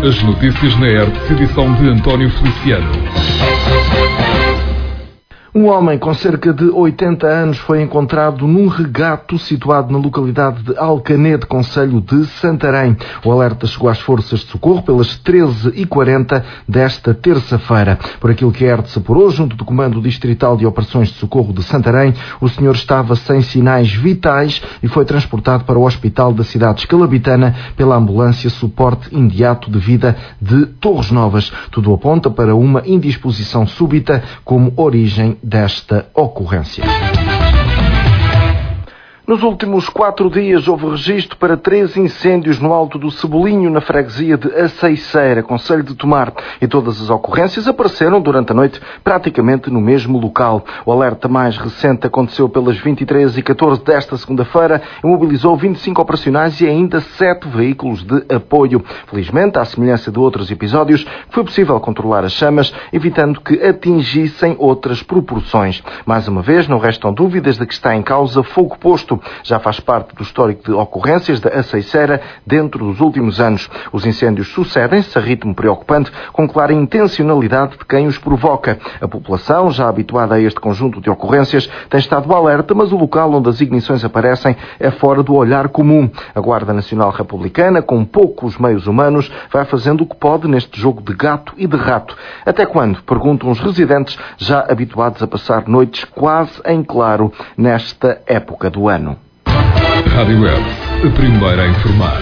As notícias na ERTE, edição de António Feliciano. Um homem com cerca de 80 anos foi encontrado num regato situado na localidade de Alcanede, concelho de Santarém. O alerta chegou às forças de socorro pelas 13h40 desta terça-feira. Por aquilo que a ERTE apurou, junto do Comando Distrital de Operações de Socorro de Santarém, o senhor estava sem sinais vitais e foi transportado para o hospital da cidade escalabitana pela ambulância Suporte Imediato de Vida de Torres Novas. Tudo aponta para uma indisposição súbita como origem desta ocorrência. Nos últimos 4 dias houve registro para 3 incêndios no Alto do Cebolinho, na freguesia de Aceiceira, concelho de Tomar, e todas as ocorrências apareceram durante a noite praticamente no mesmo local. O alerta mais recente aconteceu pelas 23h14 desta segunda-feira e mobilizou 25 operacionais e ainda 7 veículos de apoio. Felizmente, à semelhança de outros episódios, foi possível controlar as chamas, evitando que atingissem outras proporções. Mais uma vez, não restam dúvidas de que está em causa fogo posto. Já faz parte do histórico de ocorrências da Aceiceira dentro dos últimos anos. Os incêndios sucedem-se a ritmo preocupante, com clara intencionalidade de quem os provoca. A população, já habituada a este conjunto de ocorrências, tem estado alerta, mas o local onde as ignições aparecem é fora do olhar comum. A Guarda Nacional Republicana, com poucos meios humanos, vai fazendo o que pode neste jogo de gato e de rato. Até quando? Perguntam os residentes, já habituados a passar noites quase em claro nesta época do ano. Rádio ERTE, a primeira a informar.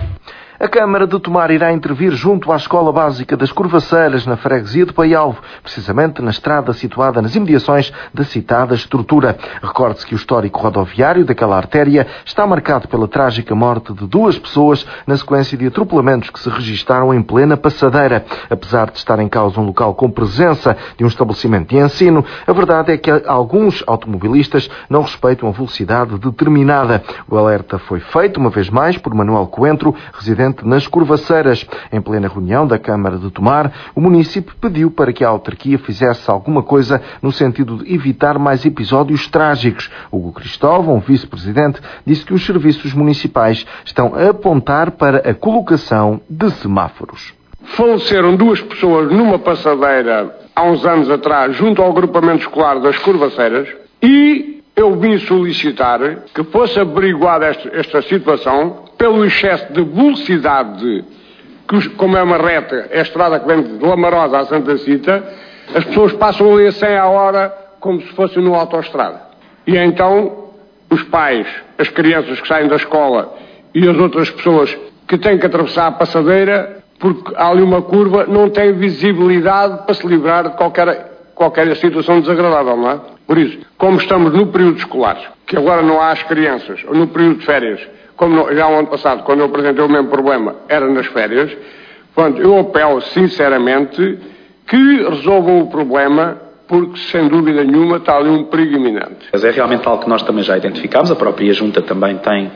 A Câmara de Tomar irá intervir junto à Escola Básica das Curvaceiras, na freguesia de Paialvo, precisamente na estrada situada nas imediações da citada estrutura. Recorde-se que o histórico rodoviário daquela artéria está marcado pela trágica morte de 2 pessoas na sequência de atropelamentos que se registaram em plena passadeira. Apesar de estar em causa um local com presença de um estabelecimento de ensino, a verdade é que alguns automobilistas não respeitam a velocidade determinada. O alerta foi feito, uma vez mais, por Manuel Coentro, residente nas Curvaceiras. Em plena reunião da Câmara de Tomar, o município pediu para que a autarquia fizesse alguma coisa no sentido de evitar mais episódios trágicos. Hugo Cristóvão, vice-presidente, disse que os serviços municipais estão a apontar para a colocação de semáforos. Faleceram 2 pessoas numa passadeira há uns anos atrás, junto ao agrupamento escolar das Curvaceiras, e eu vim solicitar que fosse averiguada esta situação pelo excesso de velocidade, que, como é uma reta, é a estrada que vem de Lamarosa à Santa Cita, as pessoas passam ali a 100 a hora como se fosse numa autoestrada. E então os pais, as crianças que saem da escola e as outras pessoas que têm que atravessar a passadeira, porque há ali uma curva, não têm visibilidade para se livrar de qualquer situação desagradável, não é? Por isso, como estamos no período escolar, que agora não há as crianças, ou no período de férias, como já o ano passado, quando eu apresentei o mesmo problema, era nas férias, portanto, eu apelo sinceramente que resolvam o problema, porque sem dúvida nenhuma está ali um perigo iminente. Mas é realmente algo que nós também já identificámos, a própria Junta também tem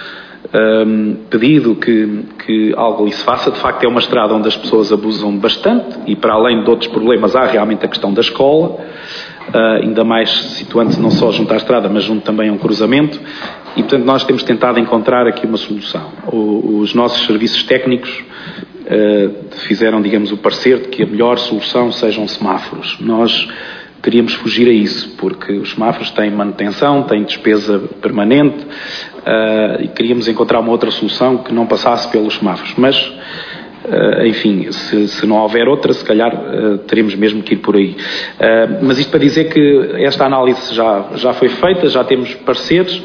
pedido que algo ali se faça. De facto é uma estrada onde as pessoas abusam bastante e, para além de outros problemas, há realmente a questão da escola, ainda mais situando-se não só junto à estrada, mas junto também a um cruzamento, e portanto nós temos tentado encontrar aqui uma solução. Os nossos serviços técnicos fizeram, digamos, o parecer de que a melhor solução sejam semáforos. Nós queríamos fugir a isso, porque os semáforos têm manutenção, têm despesa permanente, e queríamos encontrar uma outra solução que não passasse pelos semáforos. Mas, enfim, se não houver outra, se calhar teremos mesmo que ir por aí. Mas isto para dizer que esta análise já foi feita, já temos pareceres,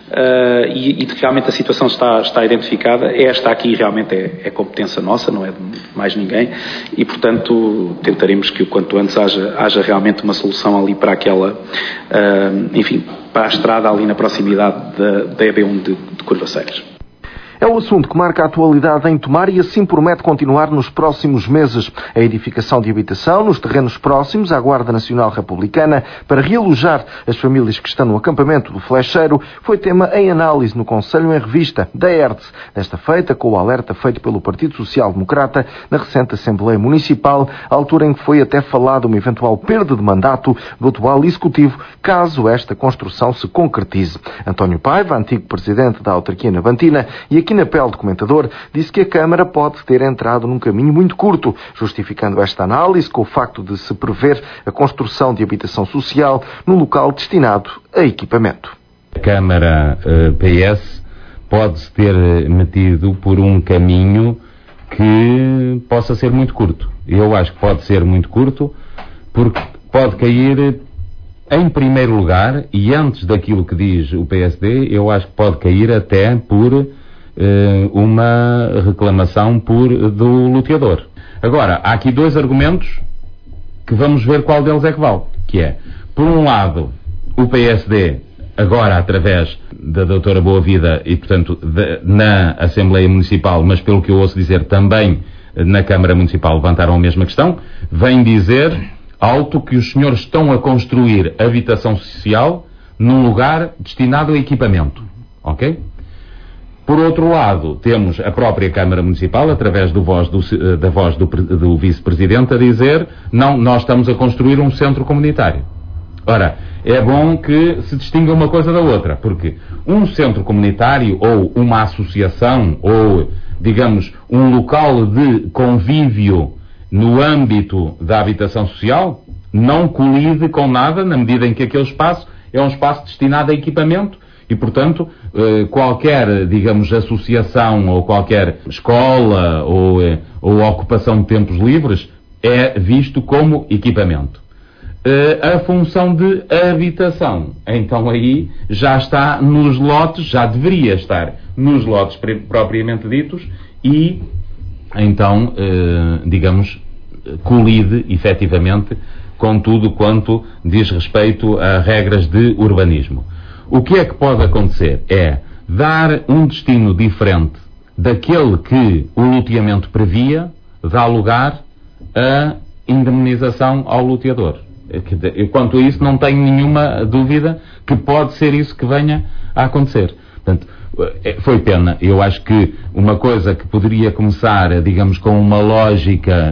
e realmente a situação está identificada. Esta aqui realmente é competência nossa, não é de mais ninguém, e portanto tentaremos que o quanto antes haja realmente uma solução ali para aquela, enfim, para a estrada ali na proximidade da EB1 de Curvaceiras. É o assunto que marca a atualidade em Tomar e assim promete continuar nos próximos meses. A edificação de habitação nos terrenos próximos à Guarda Nacional Republicana para realojar as famílias que estão no acampamento do Flecheiro foi tema em análise no Conselho em Revista da ERTE, desta feita com o alerta feito pelo Partido Social Democrata na recente Assembleia Municipal, à altura em que foi até falado uma eventual perda de mandato do atual Executivo, caso esta construção se concretize. António Paiva, antigo presidente da autarquia navantina, e aqui na pele de comentador, disse que a Câmara pode ter entrado num caminho muito curto, justificando esta análise com o facto de se prever a construção de habitação social num local destinado a equipamento. A Câmara PS pode-se ter metido por um caminho que possa ser muito curto. Eu acho que pode ser muito curto porque pode cair em primeiro lugar, e antes daquilo que diz o PSD, eu acho que pode cair até por uma reclamação do loteador. Agora, há aqui dois argumentos que vamos ver qual deles é que vale. Que é, por um lado, o PSD, agora através da doutora Boavida e, portanto, na Assembleia Municipal, mas pelo que eu ouço dizer também na Câmara Municipal, levantaram a mesma questão, vem dizer alto que os senhores estão a construir habitação social num lugar destinado a equipamento. Ok? Por outro lado, temos a própria Câmara Municipal, através da voz do Vice-Presidente, a dizer, não, nós estamos a construir um centro comunitário. Ora, é bom que se distinga uma coisa da outra, porque um centro comunitário ou uma associação ou, digamos, um local de convívio no âmbito da habitação social não colide com nada, na medida em que aquele espaço é um espaço destinado a equipamento e, portanto, qualquer, digamos, associação ou qualquer escola ou ocupação de tempos livres é visto como equipamento. A função de habitação, então aí já está nos lotes, já deveria estar nos lotes propriamente ditos e então, digamos, colide efetivamente com tudo quanto diz respeito a regras de urbanismo. O que é que pode acontecer? É dar um destino diferente daquele que o loteamento previa, dá lugar a indemnização ao loteador. Quanto a isso, não tenho nenhuma dúvida que pode ser isso que venha a acontecer. Portanto, foi pena. Eu acho que uma coisa que poderia começar, digamos, com uma lógica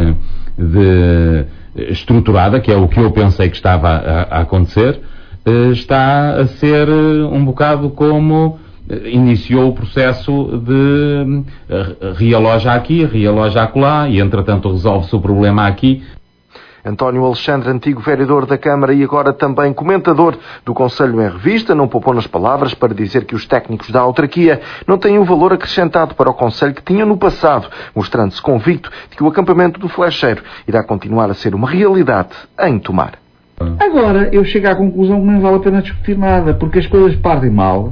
estruturada, que é o que eu pensei que estava a acontecer, está a ser um bocado como iniciou o processo de realoja aqui, realoja acolá, e entretanto resolve-se o problema aqui. António Alexandre, antigo vereador da Câmara e agora também comentador do Conselho em Revista, não poupou nas palavras para dizer que os técnicos da autarquia não têm o valor acrescentado para o Conselho que tinham no passado, mostrando-se convicto de que o acampamento do Flecheiro irá continuar a ser uma realidade em Tomar. Agora, eu chego à conclusão que não vale a pena discutir nada, porque as coisas partem mal,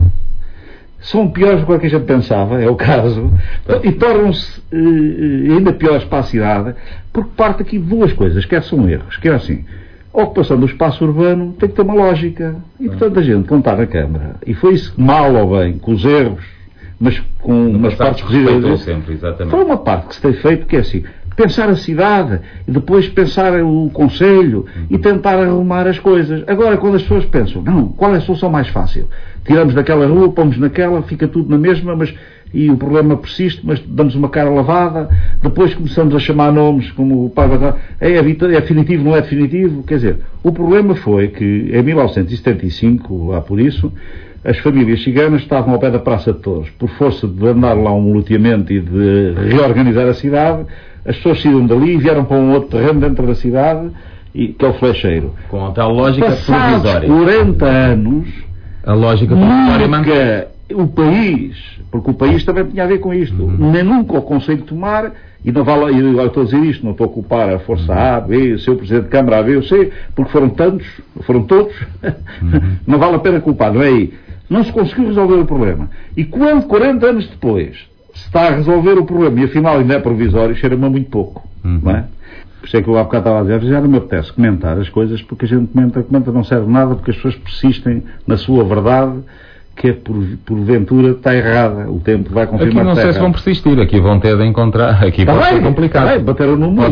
são piores do que a gente pensava, é o caso, e tornam-se ainda piores para a cidade, porque parte aqui de duas coisas, quer são erros, quer assim, a ocupação do espaço urbano tem que ter uma lógica, e portanto a gente contar na Câmara, e foi isso mal ou bem, com os erros, mas com umas partes positivas, foi uma parte que se tem feito, que é assim, pensar a cidade, e depois pensar o Conselho, e tentar arrumar as coisas. Agora, quando as pessoas pensam, não, qual é a solução mais fácil? Tiramos daquela rua, pomos naquela, fica tudo na mesma, e o problema persiste, mas damos uma cara lavada, depois começamos a chamar nomes, como o pai vai é definitivo, não é definitivo? Quer dizer, o problema foi que, em 1975, lá por isso, as famílias ciganas estavam ao pé da Praça de Torres. Por força de andar lá um loteamento e de reorganizar a cidade, as pessoas saíram dali e vieram para um outro terreno dentro da cidade, que é o Flecheiro. Com a tal lógica provisória. 40 anos, a lógica provisória nunca o país, porque o país também tinha a ver com isto, nem nunca o Conselho de Tomar, e não vale, eu estou a dizer isto, não estou a culpar a força A, B, o seu Presidente de Câmara A, B ou C, porque foram todos, não vale a pena culpar, não é aí. Não se conseguiu resolver o problema. E quando, 40 anos depois, se está a resolver o problema e afinal ainda é provisório, cheira-me muito pouco, não é? Por isso é que eu há bocado estava a dizer, já não me apetece comentar as coisas, porque a gente comenta não serve nada, porque as pessoas persistem na sua verdade, que é porventura está errada. O tempo vai confirmar que aqui não sei se vão persistir, aqui vão ter de encontrar, aqui pode ser complicado. Bateram no número,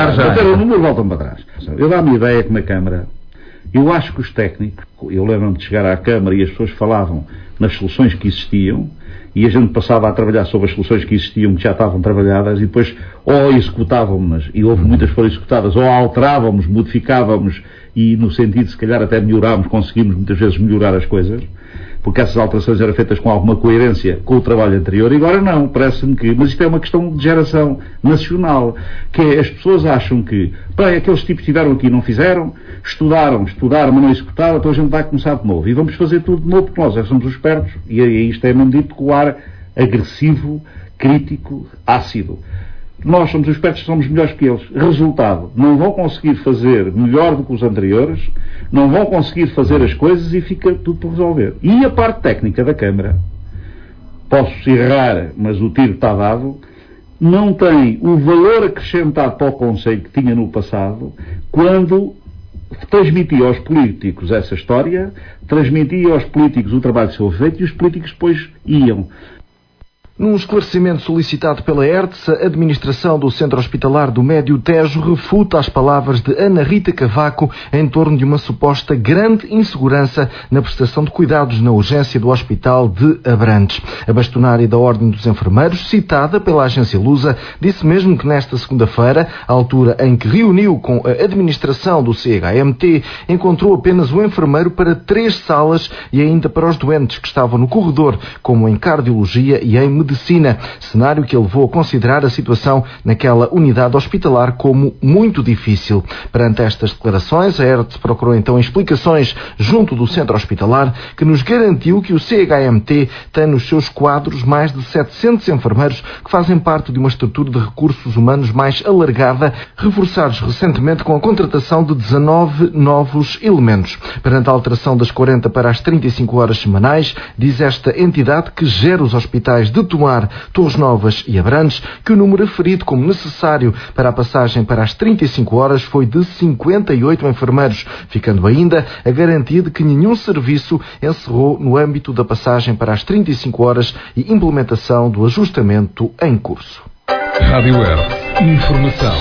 voltam para trás. Eu dá-me a ideia que na Câmara, eu acho que os técnicos, eu lembro-me de chegar à Câmara e as pessoas falavam nas soluções que existiam, e a gente passava a trabalhar sobre as soluções que existiam, que já estavam trabalhadas, e depois ou executávamos, e houve muitas que foram executadas, ou alterávamos, modificávamos, e no sentido de se calhar até melhorávamos, conseguimos muitas vezes melhorar as coisas, porque essas alterações eram feitas com alguma coerência com o trabalho anterior, e agora não, parece-me que, mas isto é uma questão de geração nacional, que é, as pessoas acham que, bem, aqueles tipos que estiveram aqui e não fizeram, estudaram, mas não executaram, então a gente vai começar de novo, e vamos fazer tudo de novo, porque nós somos os espertos, e isto é mesmo dito com o ar agressivo, crítico, ácido. Nós somos os espertos, somos melhores que eles. Resultado, não vão conseguir fazer melhor do que os anteriores, não vão conseguir fazer as coisas e fica tudo por resolver. E a parte técnica da Câmara, posso errar, mas o tiro está dado, não tem o valor acrescentado para o Conselho que tinha no passado, quando transmitia aos políticos essa história, transmitia aos políticos o trabalho que foi feito e os políticos depois iam. Num esclarecimento solicitado pela ERTS, a administração do Centro Hospitalar do Médio Tejo refuta as palavras de Ana Rita Cavaco em torno de uma suposta grande insegurança na prestação de cuidados na urgência do Hospital de Abrantes. A bastonária da Ordem dos Enfermeiros, citada pela agência Lusa, disse mesmo que nesta segunda-feira, à altura em que reuniu com a administração do CHMT, encontrou apenas um enfermeiro para 3 salas e ainda para os doentes que estavam no corredor, como em cardiologia e em medicina, cenário que levou a considerar a situação naquela unidade hospitalar como muito difícil. Perante estas declarações, a ERTS procurou então explicações junto do centro hospitalar, que nos garantiu que o CHMT tem nos seus quadros mais de 700 enfermeiros que fazem parte de uma estrutura de recursos humanos mais alargada, reforçados recentemente com a contratação de 19 novos elementos. Perante a alteração das 40 para as 35 horas semanais, diz esta entidade que gera os hospitais de Tomar, Torres Novas e Abrantes, que o número aferido como necessário para a passagem para as 35 horas foi de 58 enfermeiros, ficando ainda a garantia de que nenhum serviço encerrou no âmbito da passagem para as 35 horas e implementação do ajustamento em curso. Rádio ERTS. Informação.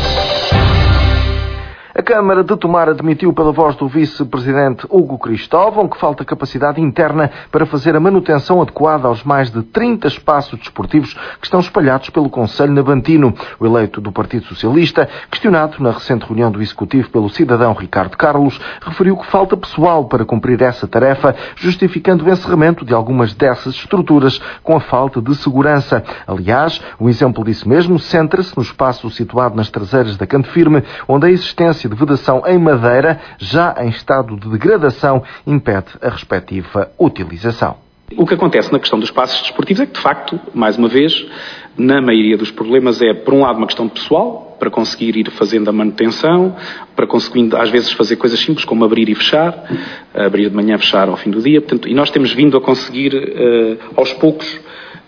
A Câmara de Tomar admitiu pela voz do vice-presidente Hugo Cristóvão que falta capacidade interna para fazer a manutenção adequada aos mais de 30 espaços desportivos que estão espalhados pelo Conselho Navantino. O eleito do Partido Socialista, questionado na recente reunião do Executivo pelo cidadão Ricardo Carlos, referiu que falta pessoal para cumprir essa tarefa, justificando o encerramento de algumas dessas estruturas com a falta de segurança. Aliás, o exemplo disso mesmo centra-se no espaço situado nas traseiras da Canto Firme, onde a existência de vedação em madeira, já em estado de degradação, impede a respectiva utilização. O que acontece na questão dos espaços desportivos é que, de facto, mais uma vez, na maioria dos problemas é, por um lado, uma questão pessoal, para conseguir ir fazendo a manutenção, para conseguir, às vezes, fazer coisas simples, como abrir e fechar, abrir de manhã, fechar ao fim do dia. Portanto, e nós temos vindo a conseguir, aos poucos,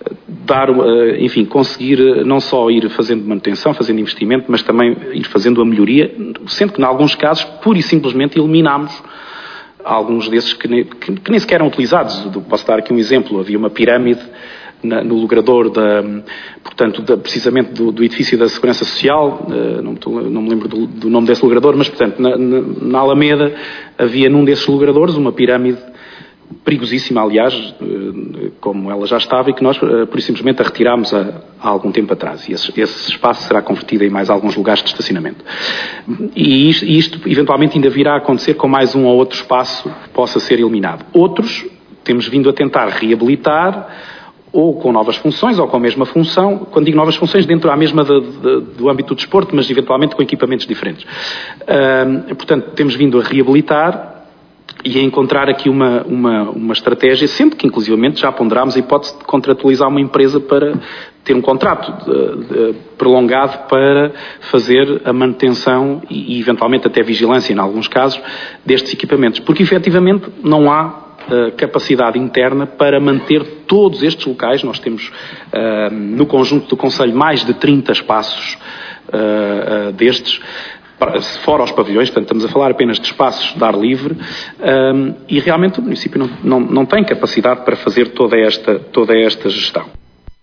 conseguir não só ir fazendo manutenção, fazendo investimento, mas também ir fazendo a melhoria, sendo que, em alguns casos, pura e simplesmente eliminamos alguns desses que nem sequer eram utilizados. Posso dar aqui um exemplo. Havia uma pirâmide no logrador precisamente do edifício da Segurança Social, não me lembro do nome desse logrador, mas, portanto, na Alameda havia num desses logradores uma pirâmide perigosíssima, aliás, como ela já estava, e que nós, por isso, simplesmente a retirámos há algum tempo atrás. E esse espaço será convertido em mais alguns lugares de estacionamento. E isto, eventualmente, ainda virá a acontecer com mais um ou outro espaço que possa ser eliminado. Outros, temos vindo a tentar reabilitar, ou com novas funções, ou com a mesma função. Quando digo novas funções, dentro da mesma do âmbito do desporto, mas, eventualmente, com equipamentos diferentes. Portanto, temos vindo a reabilitar e a encontrar aqui uma estratégia, sendo que, inclusivamente, já ponderámos a hipótese de contratualizar uma empresa para ter um contrato prolongado para fazer a manutenção e, eventualmente, até vigilância, em alguns casos, destes equipamentos. Porque, efetivamente, não há capacidade interna para manter todos estes locais. Nós temos, no conjunto do Conselho, mais de 30 espaços destes, fora os pavilhões, portanto estamos a falar apenas de espaços de ar livre, e realmente o município não tem capacidade para fazer toda esta gestão.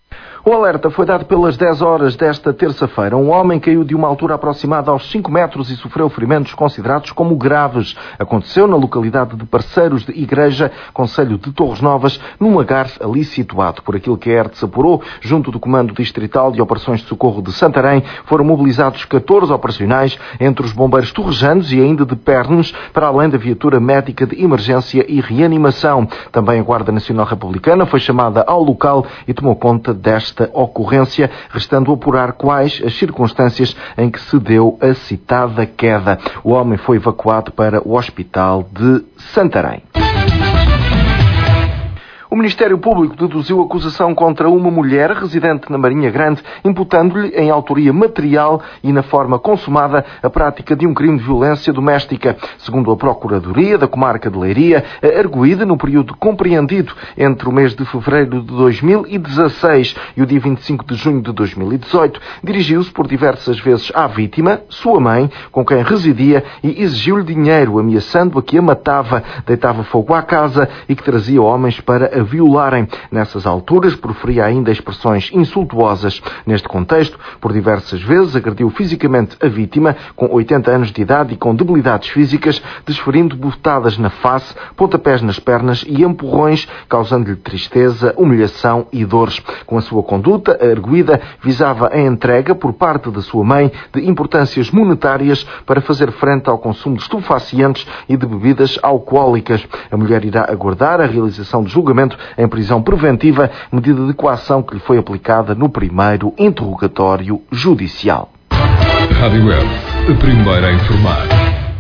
O alerta foi dado pelas 10 horas desta terça-feira. Um homem caiu de uma altura aproximada aos 5 metros e sofreu ferimentos considerados como graves. Aconteceu na localidade de Parceiros de Igreja, concelho de Torres Novas, num lagar ali situado. Por aquilo que a ERTS apurou, junto do Comando Distrital de Operações de Socorro de Santarém, foram mobilizados 14 operacionais, entre os bombeiros torrejanos e ainda de Pernes, para além da viatura médica de emergência e reanimação. Também a Guarda Nacional Republicana foi chamada ao local e tomou conta desta ocorrência, restando apurar quais as circunstâncias em que se deu a citada queda. O homem foi evacuado para o Hospital de Santarém. O Ministério Público deduziu acusação contra uma mulher residente na Marinha Grande, imputando-lhe em autoria material e na forma consumada a prática de um crime de violência doméstica. Segundo a Procuradoria da Comarca de Leiria, a arguida, no período compreendido entre o mês de fevereiro de 2016 e o dia 25 de junho de 2018, dirigiu-se por diversas vezes à vítima, sua mãe, com quem residia, e exigiu-lhe dinheiro, ameaçando-a que a matava, deitava fogo à casa e que trazia homens para a violarem. Nessas alturas, proferia ainda expressões insultuosas. Neste contexto, por diversas vezes, agrediu fisicamente a vítima, com 80 anos de idade e com debilidades físicas, desferindo bufetadas na face, pontapés nas pernas e empurrões, causando-lhe tristeza, humilhação e dores. Com a sua conduta, a arguida visava a entrega por parte da sua mãe de importâncias monetárias para fazer frente ao consumo de estupefacientes e de bebidas alcoólicas. A mulher irá aguardar a realização de julgamento em prisão preventiva, medida de coação que lhe foi aplicada no primeiro interrogatório judicial. Rádio Web, a primeira a informar.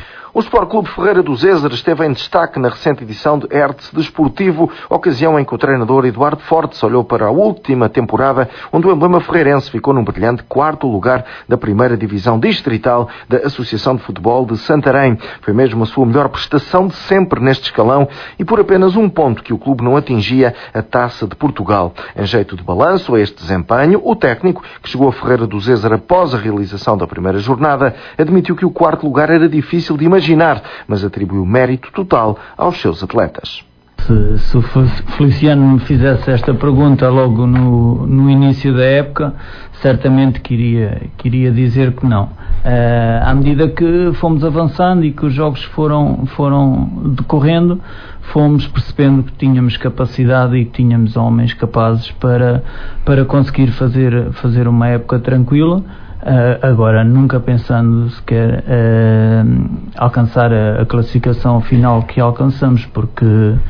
O Sport Clube Ferreira do Zézer esteve em destaque na recente edição de ERTS Desportivo, ocasião em que o treinador Eduardo Fortes olhou para a última temporada, onde o emblema ferreirense ficou num brilhante 4º lugar da primeira divisão distrital da Associação de Futebol de Santarém. Foi mesmo a sua melhor prestação de sempre neste escalão e por apenas um ponto que o clube não atingia a Taça de Portugal. Em jeito de balanço a este desempenho, o técnico, que chegou a Ferreira do Zézer após a realização da primeira jornada, admitiu que o 4º lugar era difícil de imaginar, mas atribuiu mérito total aos seus atletas. Se o Feliciano me fizesse esta pergunta logo no início da época, certamente queria dizer que não. À medida que fomos avançando e que os jogos foram decorrendo, fomos percebendo que tínhamos capacidade e que tínhamos homens capazes para conseguir fazer uma época tranquila. Agora, nunca pensando sequer alcançar a classificação final que alcançamos, porque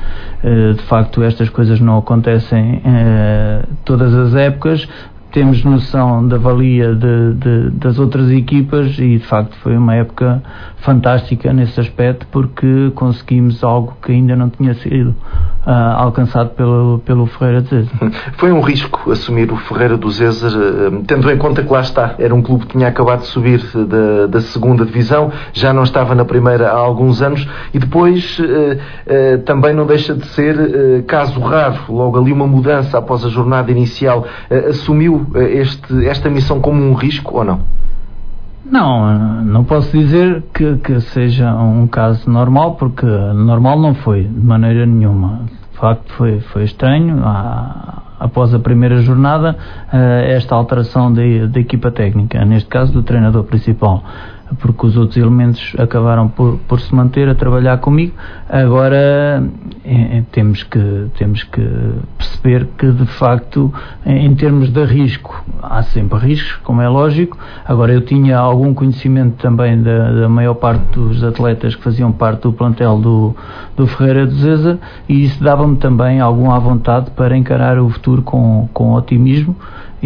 de facto estas coisas não acontecem todas as épocas. Temos noção da valia das outras equipas e de facto foi uma época fantástica nesse aspecto, porque conseguimos algo que ainda não tinha sido alcançado pelo Ferreira do Zézer. Foi um risco assumir o Ferreira do Zézer, tendo em conta que lá está, era um clube que tinha acabado de subir da segunda divisão, já não estava na primeira há alguns anos e depois também não deixa de ser caso raro, logo ali uma mudança após a jornada inicial. Assumiu esta missão como um risco ou não? Não posso dizer que seja um caso normal, porque normal não foi, de maneira nenhuma. De facto foi estranho, após a primeira jornada, esta alteração da equipa técnica, neste caso do treinador principal, porque os outros elementos acabaram por se manter a trabalhar comigo. Agora temos que perceber que de facto em termos de risco há sempre riscos, como é lógico. Agora eu tinha algum conhecimento também da maior parte dos atletas que faziam parte do plantel do Ferreira do Zézer, e isso dava-me também alguma vontade para encarar o futuro com otimismo.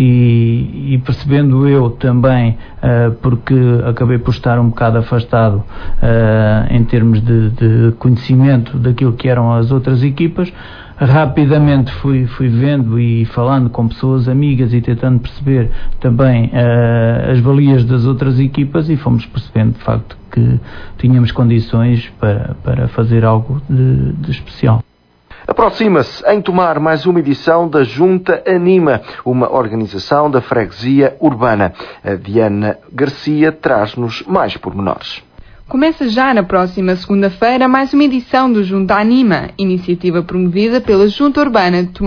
E percebendo eu também, porque acabei por estar um bocado afastado em termos de conhecimento daquilo que eram as outras equipas, rapidamente fui vendo e falando com pessoas amigas e tentando perceber também as valias das outras equipas, e fomos percebendo de facto que tínhamos condições para fazer algo de especial. Aproxima-se em Tomar mais uma edição da Junta Anima, uma organização da freguesia urbana. A Diana Garcia traz-nos mais pormenores. Começa já na próxima segunda-feira mais uma edição do Junta Anima, iniciativa promovida pela Junta Urbana de Tomar.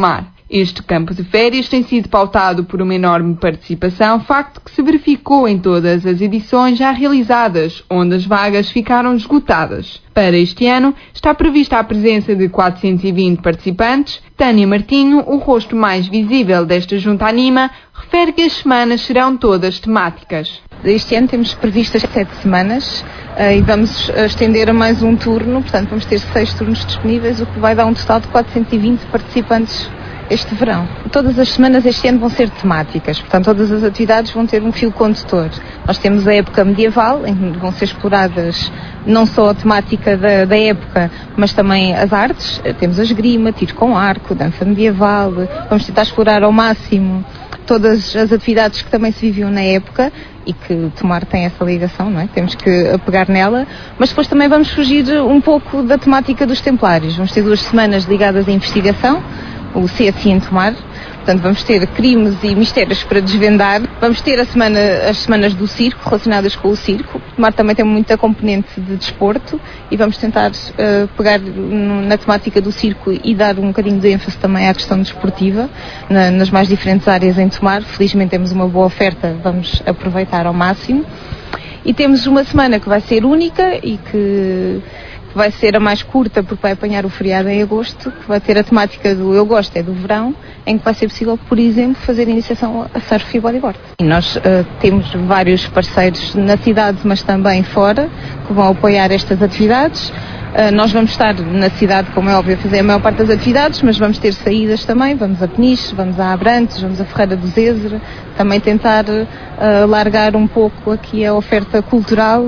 Este campo de férias tem sido pautado por uma enorme participação, facto que se verificou em todas as edições já realizadas, onde as vagas ficaram esgotadas. Para este ano, está prevista a presença de 420 participantes. Tânia Martinho, o rosto mais visível desta junta Anima, refere que as semanas serão todas temáticas. Este ano temos previstas 7 semanas e vamos estender a mais um turno, portanto vamos ter 6 turnos disponíveis, o que vai dar um total de 420 participantes este verão. Todas as semanas este ano vão ser temáticas, portanto todas as atividades vão ter um fio condutor. Nós temos a época medieval, em que vão ser exploradas não só a temática da época, mas também as artes. Temos a esgrima, tiro com arco, dança medieval, vamos tentar explorar ao máximo todas as atividades que também se viviam na época e que Tomar tem essa ligação, não é? Temos que apegar nela, mas depois também vamos fugir um pouco da temática dos Templários. Vamos ter 2 semanas ligadas à investigação, o CSI em Tomar, portanto vamos ter crimes e mistérios para desvendar, vamos ter as semanas do circo, relacionadas com o circo. Tomar também tem muita componente de desporto e vamos tentar pegar na temática do circo e dar um bocadinho de ênfase também à questão desportiva, nas mais diferentes áreas em Tomar. Felizmente temos uma boa oferta, vamos aproveitar ao máximo. E temos uma semana que vai ser única e que vai ser a mais curta porque vai apanhar o feriado em agosto, que vai ter a temática do Eu Gosto é do verão, em que vai ser possível, por exemplo, fazer a iniciação a surf e bodyboard. E nós temos vários parceiros na cidade, mas também fora, que vão apoiar estas atividades. Nós vamos estar na cidade, como é óbvio, a fazer a maior parte das atividades, mas vamos ter saídas também, vamos a Peniche, vamos a Abrantes, vamos a Ferreira do Zezer, também tentar largar um pouco aqui a oferta cultural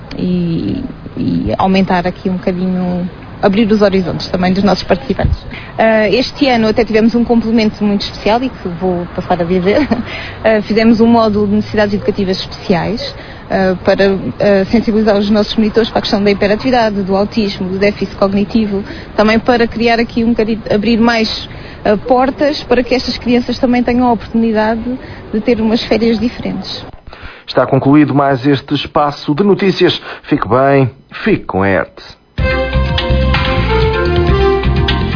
e aumentar aqui um bocadinho, abrir os horizontes também dos nossos participantes. Este ano até tivemos um complemento muito especial e que vou passar a dizer. Fizemos um módulo de necessidades educativas especiais para sensibilizar os nossos monitores para a questão da hiperatividade, do autismo, do déficit cognitivo, também para criar aqui um bocadinho, abrir mais portas para que estas crianças também tenham a oportunidade de ter umas férias diferentes. Está concluído mais este espaço de notícias. Fique bem, fique com a ERT.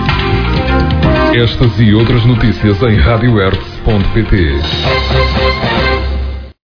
Estas e outras notícias em radioert.pt.